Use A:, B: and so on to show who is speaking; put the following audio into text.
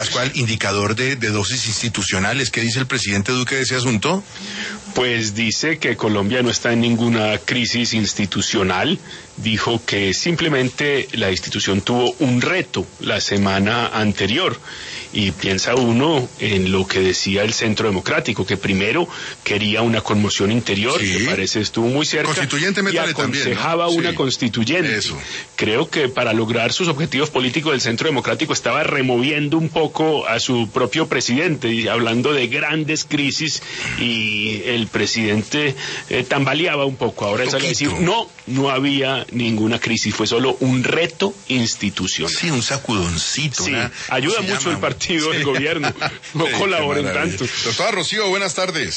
A: Pascual, indicador de dosis institucionales. ¿Qué dice el presidente Duque de ese asunto?
B: Pues dice que Colombia no está en ninguna crisis institucional. Dijo que simplemente la institución tuvo un reto la semana anterior. Y piensa uno en lo que decía el Centro Democrático, que primero quería una conmoción interior,
A: sí,
B: que parece estuvo muy cerca,
A: constituyente,
B: y aconsejaba también, ¿no? Una constituyente.
A: Eso.
B: Creo que para lograr sus objetivos políticos el Centro Democrático estaba removiendo un poco a su propio presidente, y hablando de grandes crisis, y el presidente tambaleaba un poco. Ahora sale a decir, no había ninguna crisis, fue solo un reto institucional.
A: Sí, un sacudoncito.
B: Sí, ayuda mucho el partido del gobierno, no colaboren tanto.
A: Doctora Rocío, buenas tardes.